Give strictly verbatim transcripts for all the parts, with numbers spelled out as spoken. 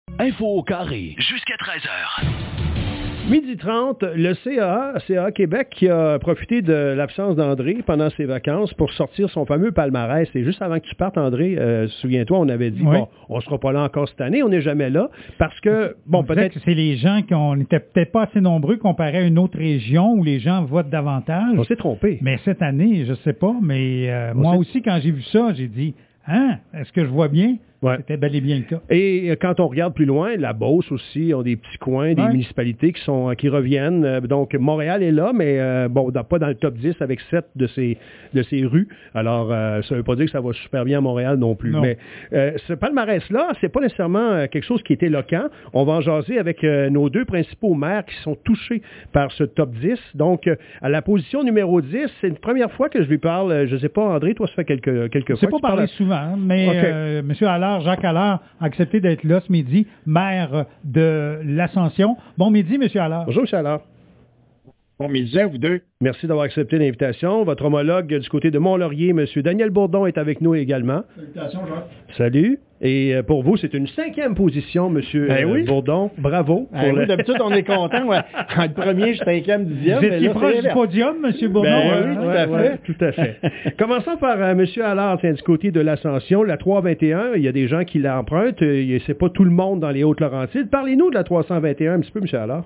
Info au carré, jusqu'à treize heures. Midi trente, le C A A, C A A Québec, qui a profité de l'absence d'André pendant ses vacances pour sortir son fameux palmarès. Et juste avant que tu partes, André, euh, souviens-toi, on avait dit, oui. bon, on ne sera pas là encore cette année, on n'est jamais là, parce que, bon, on peut-être... que c'est les gens qui n'étaient peut-être pas assez nombreux comparé à une autre région où les gens votent davantage. On s'est trompé. Mais cette année, je ne sais pas, mais euh, moi aussi, quand j'ai vu ça, j'ai dit, hein, est-ce que je vois bien? Ouais. C'était bel et bien le cas. Et quand on regarde plus loin, la Beauce aussi ont des petits coins, des ouais. municipalités qui sont qui reviennent. Donc, Montréal est là, mais euh, bon, pas dans le top dix avec sept de ses, de ses rues. Alors, euh, ça ne veut pas dire que ça va super bien à Montréal non plus. Non. Mais euh, ce palmarès-là, c'est pas nécessairement quelque chose qui est éloquent. On va en jaser avec euh, nos deux principaux maires qui sont touchés par ce top dix. Donc, euh, à la position numéro dix, c'est une première fois que je lui parle. Je ne sais pas, André, toi, ça fait quelques, quelques c'est fois. C'est pas parlé souvent, mais okay. euh, M. Allard, Jacques Allard a accepté d'être là ce midi, maire de l'Ascension. Bon midi, M. Allard. Bonjour, M. Allard. Bon midi à vous deux. Merci d'avoir accepté l'invitation. Votre homologue du côté de Mont-Laurier, M. Daniel Bourdon, est avec nous également. Salutations, Jacques. Salut. Et pour vous, c'est une cinquième position, M. Ben oui. Bourdon. Bravo. Ben pour oui, le... D'habitude, on est content. Ouais. Entre premier, cinquième, dixième. Vous étiez proche du podium, M. Bourdon. Ben oui, tout à fait. Ouais, tout à fait. Commençons par euh, M. Allard, tiens, du côté de l'Ascension. La trois cent vingt et un, il y a des gens qui l'empruntent. Euh, c'est pas tout le monde dans les Hautes-Laurentides. Parlez-nous de la trois cent vingt et un un petit peu, M. Allard.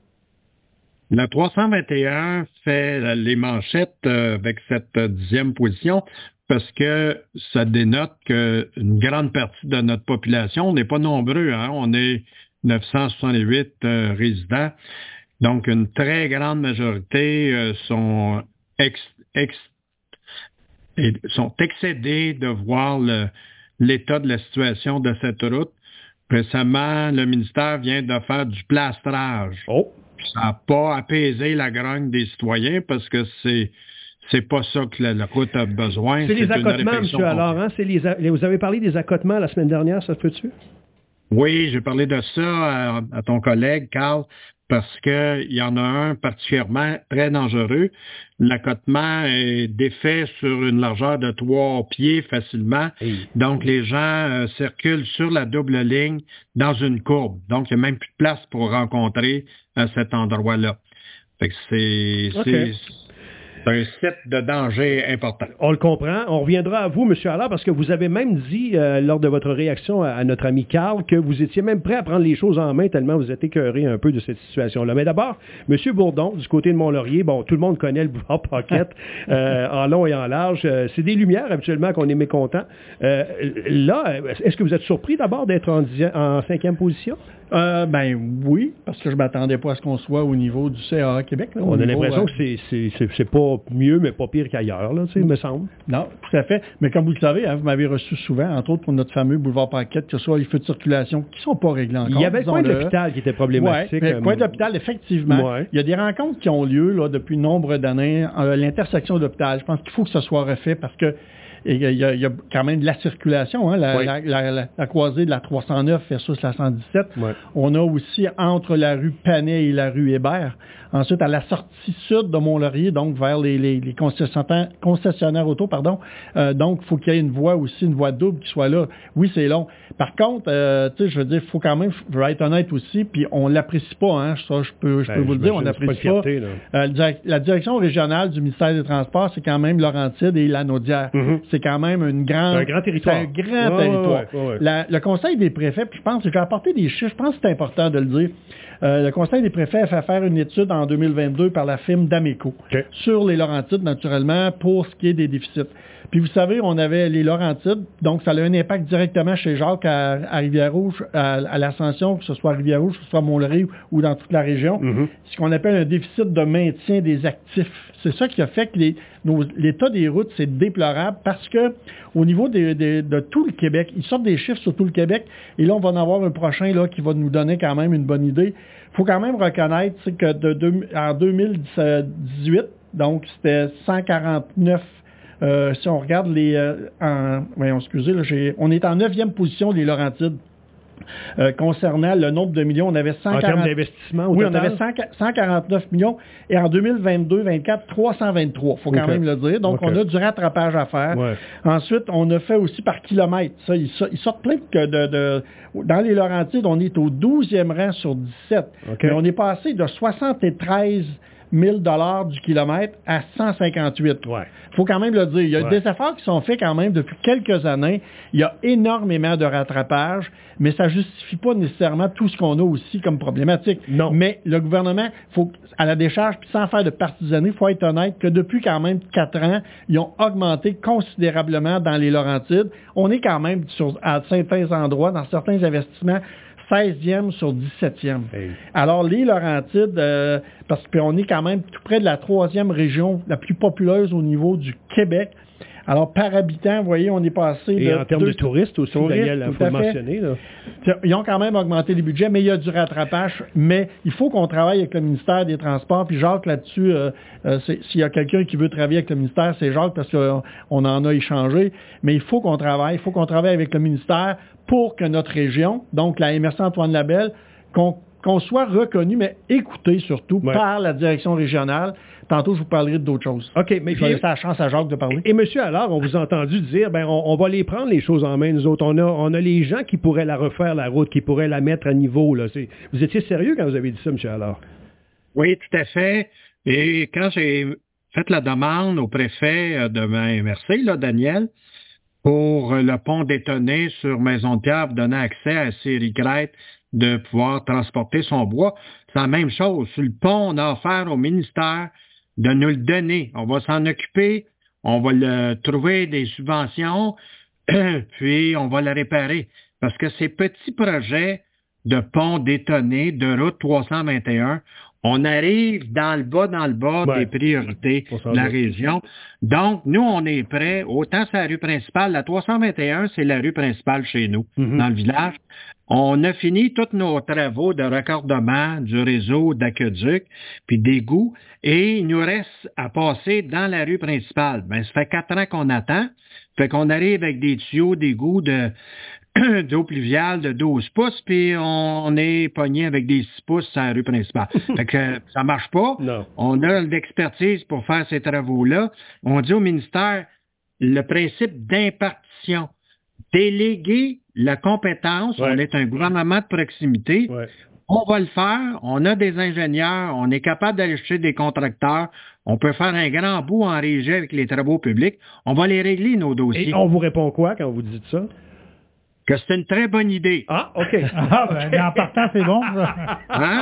La trois cent vingt et un fait les manchettes euh, avec cette euh, dixième position parce que ça dénote qu'une grande partie de notre population, on n'est pas nombreux, hein, on est neuf cent soixante-huit euh, résidents, donc une très grande majorité euh, sont, ex, ex, et sont excédés de voir le, l'état de la situation de cette route. Récemment, le ministère vient de faire du plastrage. Oh. Ça n'a pas apaisé la grogne des citoyens parce que c'est c'est pas ça que la, la route a besoin. C'est, c'est les accotements, M. Allard. Hein? C'est les, vous avez parlé des accotements la semaine dernière, ça se peut-tu? Oui, j'ai parlé de ça à, à ton collègue, Carl, parce qu'il y en a un particulièrement très dangereux. L'accotement est défait sur une largeur de trois pieds facilement. Oui. Donc, les gens euh, circulent sur la double ligne dans une courbe. Donc, il n'y a même plus de place pour rencontrer à cet endroit-là. Fait que c'est... Okay. c'est C'est un site de danger important. On le comprend. On reviendra à vous, M. Allard, parce que vous avez même dit, euh, lors de votre réaction à, à notre ami Carl, que vous étiez même prêt à prendre les choses en main tellement vous êtes écœuré un peu de cette situation-là. Mais d'abord, M. Bourdon, du côté de Mont-Laurier, bon, tout le monde connaît le boulevard Paquette, euh, en long et en large. Euh, c'est des lumières, habituellement, qu'on est mécontent. Euh, là, est-ce que vous êtes surpris d'abord d'être en, dixième, en cinquième position? Euh, ben oui, parce que je ne m'attendais pas à ce qu'on soit au niveau du C A A Québec. Là, On a niveau, l'impression euh... que c'est, c'est, c'est, c'est pas mieux, mais pas pire qu'ailleurs, là, tu sais, me semble. Non, tout à fait. Mais comme vous le savez, hein, vous m'avez reçu souvent, entre autres pour notre fameux boulevard Paquette, que ce soit les feux de circulation qui ne sont pas réglés encore. Il y avait le coin de l'hôpital qui était problématique. Oui, le coin de l'hôpital, effectivement. Ouais. Il y a des rencontres qui ont lieu là, depuis nombre d'années à l'intersection de l'hôpital. Je pense qu'il faut que ce soit refait parce que il y, y, y a quand même de la circulation, hein, la, oui. la, la, la, la croisée de la trois cent neuf versus la cent dix-sept. Oui. On a aussi entre la rue Panet et la rue Hébert. Ensuite, à la sortie sud de Mont-Laurier, donc vers les, les, les concessionnaires, concessionnaires auto, pardon. Euh, donc, il faut qu'il y ait une voie aussi, une voie double qui soit là. Oui, c'est long. Par contre, euh, tu sais, je veux dire, il faut quand même, je veux être honnête aussi, puis on l'apprécie pas, hein. Ça, je peux, je ben, peux vous le dire, on n'apprécie pas. Fierté, pas. Euh, la direction régionale du ministère des Transports, c'est quand même Laurentides et la Naudière. Mm-hmm. C'est quand même une grande, c'est un grand territoire. C'est un grand ouais, territoire. Ouais, ouais, ouais. La, le Conseil des préfets, puis je pense que j'ai apporté des chiffres, je pense que c'est important de le dire. Euh, le Conseil des préfets a fait faire une étude en deux mille vingt-deux par la firme d'Ameco okay. sur les Laurentides, naturellement, pour ce qui est des déficits. Puis vous savez, on avait les Laurentides, donc ça a un impact directement chez Jacques à, à Rivière-Rouge, à, à l'Ascension, que ce soit à Rivière-Rouge, que ce soit à Mont-Laurier ou dans toute la région. Mm-hmm. Ce qu'on appelle un déficit de maintien des actifs. C'est ça qui a fait que les, nos, l'état des routes, c'est déplorable parce que au niveau des, des, de tout le Québec, ils sortent des chiffres sur tout le Québec et là, on va en avoir un prochain là, qui va nous donner quand même une bonne idée. Il faut quand même reconnaître que de, de, en deux mille dix-huit, donc c'était cent quarante-neuf. Euh, si on regarde les... Euh, en, voyons, excusez, là, j'ai, on est en neuvième position des Laurentides. Euh, concernant le nombre de millions, on avait cent quarante... En termes d'investissement au Oui, total? on avait cent, cent quarante-neuf millions. Et en deux mille vingt-deux vingt-quatre, trois cent vingt-trois. Il faut quand okay. même le dire. Donc, okay. on a du rattrapage à faire. Ouais. Ensuite, on a fait aussi par kilomètre. Ça, ils, ils sortent plein de, de, de... Dans les Laurentides, on est au douzième rang sur dix-sept. Okay. Mais on est passé de soixante-treize mille dollars du kilomètre à cent cinquante-huit. Il ouais. faut quand même le dire. Il y a ouais. des efforts qui sont faits quand même depuis quelques années. Il y a énormément de rattrapage, mais ça ne justifie pas nécessairement tout ce qu'on a aussi comme problématique. Non. Mais le gouvernement, faut, à la décharge, puis sans faire de partisanerie, il faut être honnête que depuis quand même quatre ans, ils ont augmenté considérablement dans les Laurentides. On est quand même sur, à certains endroits, dans certains investissements, seizième sur dix-septième. Hey. Alors, les Laurentides, euh, parce qu'on est quand même tout près de la troisième région la plus populeuse au niveau du Québec. Alors, par habitant, vous voyez, on est passé... Et de en termes deux, de touristes aussi, touristes, Daniel, il faut le mentionner. Là. Ils ont quand même augmenté les budgets, mais il y a du rattrapage. Mais il faut qu'on travaille avec le ministère des Transports. Puis Jacques, là-dessus, euh, euh, s'il y a quelqu'un qui veut travailler avec le ministère, c'est Jacques, parce qu'on on en a échangé. Mais il faut qu'on travaille. Il faut qu'on travaille avec le ministère pour que notre région, donc la M R C Antoine Labelle, qu'on, qu'on soit reconnu, mais écouté surtout ouais. par la direction régionale. Tantôt, je vous parlerai d'autres choses. OK, mais je vais laisser la chance à Jacques de parler. Et, et monsieur Allard, on vous a entendu dire, ben, on, on va les prendre les choses en main, nous autres. On a, on a les gens qui pourraient la refaire, la route, qui pourraient la mettre à niveau. Là. C'est, vous étiez sérieux quand vous avez dit ça, monsieur Allard? Oui, tout à fait. Et quand j'ai fait la demande au préfet de ma M R C, là, Daniel, pour le pont détonné sur Maison-de-Pierre, pour donner accès à Série Crête de pouvoir transporter son bois, c'est la même chose. Sur le pont, on a offert au ministère de nous le donner. On va s'en occuper, on va le trouver des subventions, puis on va le réparer. Parce que ces petits projets de pont détonné, de route trois cent vingt et un, on arrive dans le bas, dans le bas ouais. des priorités de la région. Donc, nous, on est prêts. Autant c'est la rue principale. La trois cent vingt et un, c'est la rue principale chez nous, mm-hmm. dans le village. On a fini tous nos travaux de raccordement du réseau d'aqueduc puis d'égout, et il nous reste à passer dans la rue principale. Ben, ça fait quatre ans qu'on attend. Fait qu'on arrive avec des tuyaux d'égout de d'eau pluviale de douze pouces, puis on est pogné avec des six pouces sur la rue principale. Fait que ça marche pas. Non. On a l'expertise pour faire ces travaux-là. On dit au ministère le principe d'impartition. Déléguer la compétence. Ouais. On est un gouvernement de proximité. Ouais. On va le faire. On a des ingénieurs. On est capable d'aller chercher des contracteurs. On peut faire un grand bout en régie avec les travaux publics. On va les régler, nos dossiers. Et on vous répond quoi quand vous dites ça? Que c'est une très bonne idée. Ah, OK. Ah, ben, en partant, c'est bon. Hein?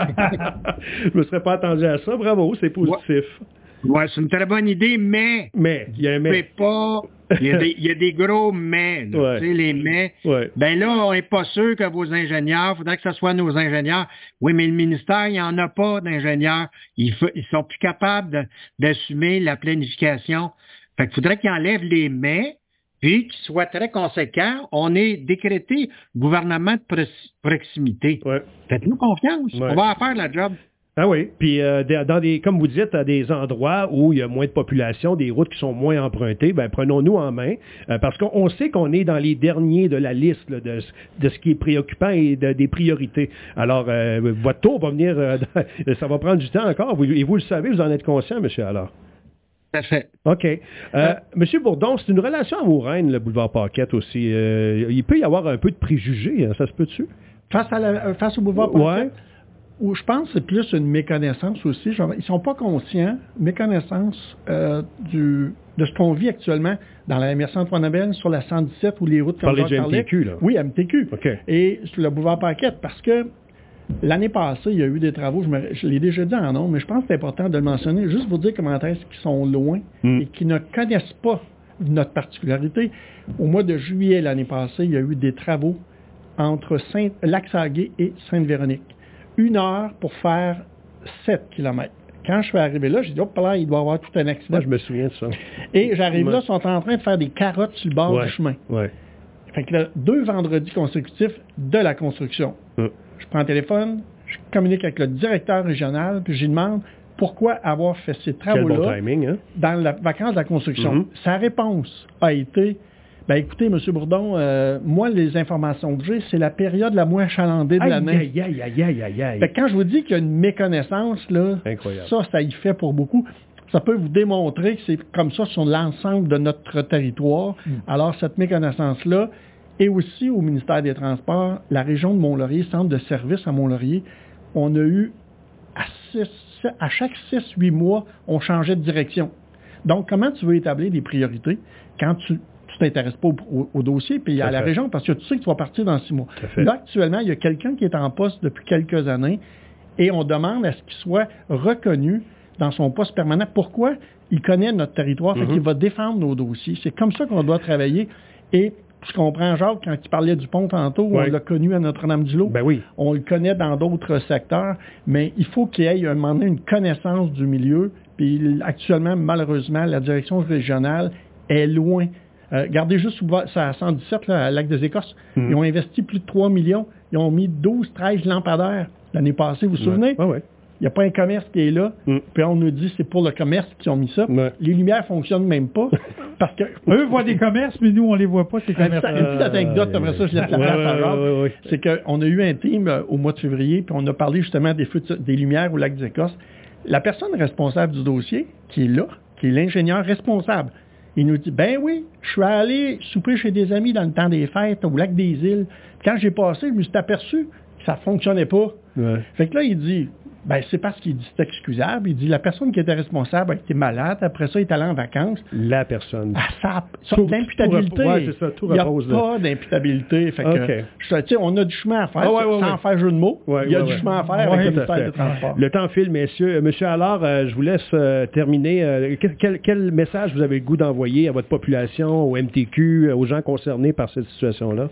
Je me serais pas attendu à ça. Bravo, c'est positif. Ouais, ouais, c'est une très bonne idée, mais... Mais, il y a un mais. Pas... Il y a des, il y a des gros mais. Là, ouais. Tu sais, les mais. Ouais. Ben là, on n'est pas sûr que vos ingénieurs, il faudrait que ce soit nos ingénieurs. Oui, mais le ministère, il n'y en a pas d'ingénieurs. Ils, ils sont plus capables de, d'assumer la planification. Fait qu'il faudrait qu'ils enlèvent les mais, puis qu'ils soient très conséquents. On est décrété gouvernement de proximité. Ouais. Faites-nous confiance. Ouais. On va en faire la job. Ah oui, puis euh, dans des, comme vous dites, à des endroits où il y a moins de population, des routes qui sont moins empruntées, ben prenons-nous en main, euh, parce qu'on sait qu'on est dans les derniers de la liste là, de, de ce qui est préoccupant et de, des priorités. Alors, euh, votre tour va venir, euh, ça va prendre du temps encore, vous, et vous le savez, vous en êtes conscient, monsieur Allard. Tout à fait. OK. Euh, euh, Monsieur Bourdon, c'est une relation amoureuse, le boulevard Paquette aussi. Euh, il peut y avoir un peu de préjugés, hein, ça se peut-tu? Face, à la, face au boulevard Paquette? Ouais. Où je pense que c'est plus une méconnaissance aussi. Genre, ils ne sont pas conscients, méconnaissance euh, du, de ce qu'on vit actuellement dans la M R C Antoine Labelle, sur la cent dix-sept, où les routes comme Jacques parlait. M T Q, là. Oui, M T Q. Okay. Et sur le boulevard Paquette, parce que l'année passée, il y a eu des travaux, je, me, je l'ai déjà dit en nom, mais je pense que c'est important de le mentionner, juste pour dire comment est-ce qu'ils sont loin mm. et qui ne connaissent pas notre particularité. Au mois de juillet l'année passée, il y a eu des travaux entre Saint, Lac-Saguet et Sainte-Véronique. Une heure pour faire sept kilomètres. Quand je suis arrivé là, j'ai dit, hop là, il doit y avoir tout un accident. Moi, je me souviens de ça. Et j'arrive ouais. là, ils sont en train de faire des carottes sur le bord ouais. du chemin. Ouais. Fait que là, deux vendredis consécutifs de la construction. Ouais. Je prends le téléphone, je communique avec le directeur régional, puis je lui demande pourquoi avoir fait ces travaux-là Quel bon timing, hein? dans la vacance de la construction. Mm-hmm. Sa réponse a été, Ben écoutez, M. Bourdon, euh, moi, les informations que j'ai, c'est la période la moins achalandée de aïe, l'année. Aïe, aïe, aïe, aïe, aïe, aïe. Fait que quand je vous dis qu'il y a une méconnaissance, là, incroyable. ça, ça y fait pour beaucoup. Ça peut vous démontrer que c'est comme ça sur l'ensemble de notre territoire. Mm. Alors, cette méconnaissance-là, et aussi au ministère des Transports, la région de Mont-Laurier, centre de service à Mont-Laurier, on a eu, à, six, à chaque six huit mois, on changeait de direction. Donc, comment tu veux établir des priorités quand tu tu t'intéresses pas au, au, au dossier, puis à la fait. région, parce que tu sais que tu vas partir dans six mois. Là, actuellement, il y a quelqu'un qui est en poste depuis quelques années et on demande à ce qu'il soit reconnu dans son poste permanent. Pourquoi? Il connaît notre territoire, mm-hmm. fait qu'il va défendre nos dossiers. C'est comme ça qu'on doit travailler. Et je comprends Jacques, quand il parlait du pont tantôt, ouais. on l'a connu à Notre-Dame-du-Lot. Ben oui. On le connaît dans d'autres secteurs, mais il faut qu'il y ait un moment donné une connaissance du milieu. Puis actuellement, malheureusement, la direction régionale est loin. Euh, regardez juste à cent dix-sept, là, à Lac-des-Écosses, mm-hmm. ils ont investi plus de trois millions. Ils ont mis douze treize lampadaires l'année passée. Vous vous souvenez? Ouais. Ouais. Il n'y a pas un commerce qui est là. Mm. Puis on nous dit que c'est pour le commerce qu'ils ont mis ça. Ouais. Les lumières ne fonctionnent même pas. parce que eux voient des commerces, mais nous, on ne les voit pas, ces commerces. Une petite anecdote, euh, après ça, je laisse la place ouais, à Jacques. Ouais, ouais. C'est qu'on a eu un team euh, au mois de février, puis on a parlé justement des, feux de, des lumières au Lac-des-Écosses. La personne responsable du dossier, qui est là, qui est l'ingénieur responsable, il nous dit, ben oui, je suis allé souper chez des amis dans le temps des fêtes au lac des Îles. Quand j'ai passé, je me suis aperçu que ça ne fonctionnait pas. Ouais. Fait que là, il dit, ben c'est parce qu'il dit c'est excusable. Il dit, la personne qui était responsable a été malade. Après ça, il est allé en vacances. La personne. Ah, ça, ça tout, l'imputabilité. Tout, ouais, c'est ça, tout il n'y a repose, pas d'imputabilité. Fait okay. que, tu sais, on a du chemin à faire, oh, ouais, ouais, sans ouais. faire jeu de mots. Ouais, il y a ouais, du ouais. chemin à faire ouais, avec le ministère des Transports. Le temps file, messieurs. Monsieur Allard, euh, je vous laisse euh, terminer. Euh, quel, quel message vous avez le goût d'envoyer à votre population, au M T Q, aux gens concernés par cette situation-là?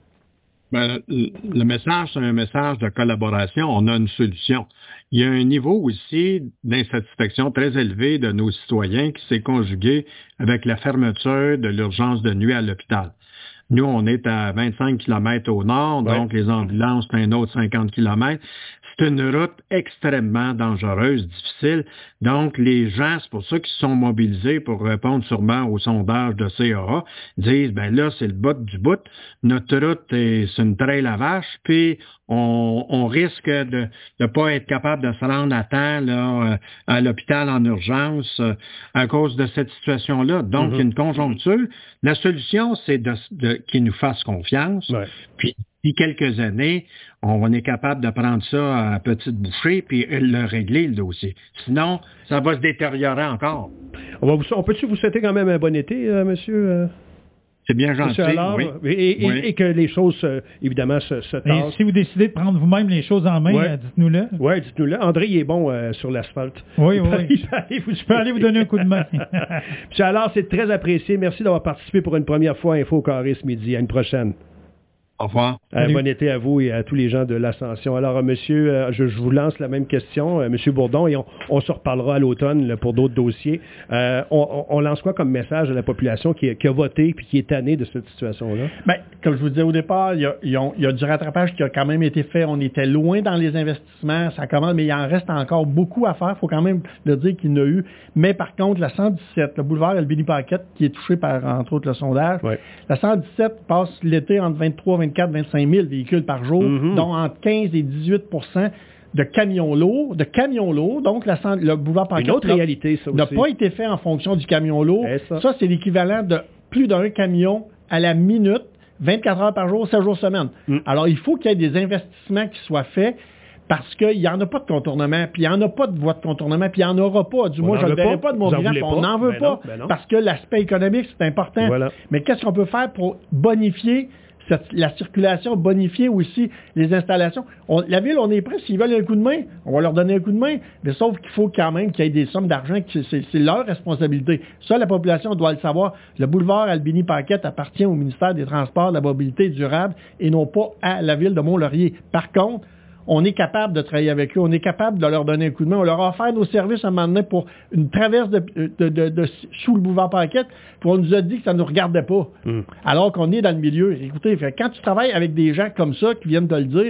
Ben, le message, c'est un message de collaboration. On a une solution. Il y a un niveau aussi d'insatisfaction très élevé de nos citoyens qui s'est conjugué avec la fermeture de l'urgence de nuit à l'hôpital. Nous, on est à vingt-cinq kilomètres au nord, ouais. donc les ambulances, c'est un autre cinquante kilomètres. C'est une route extrêmement dangereuse, difficile. Donc, les gens, c'est pour ça qu'ils sont mobilisés pour répondre sûrement au sondage de C A A, disent, ben là, c'est le bout du bout. Notre route, est, c'est une trail à vache, puis on, on risque de ne pas être capable de se rendre à temps là, à l'hôpital en urgence euh, à cause de cette situation-là. Donc, mm-hmm. il y a une conjoncture. La solution, c'est de, de qu'ils nous fassent confiance, ouais. puis d'ici quelques années, on est capable de prendre ça à petite bouchée puis le régler, le dossier. Sinon, ça va se détériorer encore. On, va vous, on peut-tu vous souhaiter quand même un bon été, euh, monsieur? Euh... C'est bien gentil, Allard, oui. Et, et, oui. et que les choses, euh, évidemment, se, se tassent. Si vous décidez de prendre vous-même les choses en main, ouais. euh, dites-nous-le. Oui, dites-nous-le. André, il est bon euh, sur l'asphalte. Oui, oui. Je peux aller vous donner un coup de main. Monsieur Allard, c'est très apprécié. Merci d'avoir participé pour une première fois à Info au Carré ce midi. À une prochaine. Au revoir. Euh, bon été à vous et à tous les gens de l'Ascension. Alors, euh, monsieur, euh, je, je vous lance la même question, euh, monsieur Bourdon, et on, on se reparlera à l'automne là, pour d'autres dossiers. Euh, on, on lance quoi comme message à la population qui, qui a voté et qui est tannée de cette situation-là? Bien, comme je vous disais au départ, il y, a, il y a du rattrapage qui a quand même été fait. On était loin dans les investissements, ça commence, mais il en reste encore beaucoup à faire. Il faut quand même le dire qu'il y en a eu. Mais par contre, la cent dix-sept, le boulevard Albini-Paquette, qui est touché par, entre autres, le sondage, ouais. la cent dix-sept passe l'été entre vingt-trois, vingt-quatre, vingt-cinq mille véhicules par jour, mm-hmm. dont entre quinze et dix-huit pour cent de camions lourds, de camions lourds. Donc, la, le boulevard Paquette Une autre n'a, réalité, ça n'a aussi. pas été fait en fonction du camion lourd. Ça. ça, c'est l'équivalent de plus d'un camion à la minute, vingt-quatre heures par jour, sept jours semaine. Mm. Alors, il faut qu'il y ait des investissements qui soient faits parce qu'il n'y en a pas de contournement, puis il n'y en a pas de voie de contournement, puis il n'y en aura pas. Du moins, je ne le verrai pas de mon village, on n'en veut ben pas, non, ben non. parce que l'aspect économique, c'est important. Voilà. Mais qu'est-ce qu'on peut faire pour bonifier cette, la circulation, bonifier aussi les installations? On, la ville, on est prêt, s'ils veulent un coup de main, on va leur donner un coup de main, mais sauf qu'il faut quand même qu'il y ait des sommes d'argent, que c'est, c'est leur responsabilité. Ça, la population doit le savoir. Le boulevard Albini-Paquette appartient au ministère des Transports, de la Mobilité durable, et non pas à la ville de Mont-Laurier. Par contre, on est capable de travailler avec eux, on est capable de leur donner un coup de main. On leur a offert nos services à un moment donné pour une traverse de, de, de, de, sous le boulevard Paquette, puis on nous a dit que ça ne nous regardait pas. Mm. Alors qu'on est dans le milieu. Écoutez, quand tu travailles avec des gens comme ça qui viennent te le dire,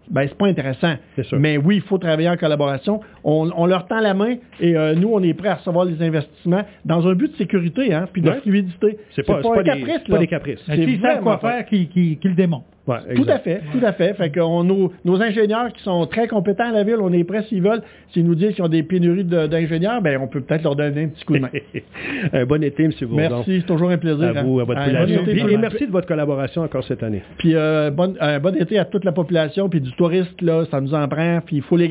ben c'est pas intéressant. C'est sûr. Mais oui, il faut travailler en collaboration. On, on leur tend la main et euh, nous, on est prêts à recevoir les investissements dans un but de sécurité, hein, puis de ouais. fluidité. C'est pas, c'est pas, pas un des, caprice, c'est pas des caprices. C'est s'ils savent quoi faire, qu'ils qui, qui le démontrent. Ouais, tout à fait, tout à fait. Fait que on, nos, nos ingénieurs qui sont très compétents à la ville, on est prêts s'ils veulent. S'ils nous disent qu'ils ont des pénuries de, d'ingénieurs, ben on peut peut-être leur donner un petit coup de main. Un bon été, M. Bourdon. Merci, c'est toujours un plaisir. À vous, à votre hein. population. Bon été, et, et merci de votre collaboration encore cette année. Puis euh, bon, euh, bon été à toute la population, puis du touriste, là, ça nous en prend, puis il faut les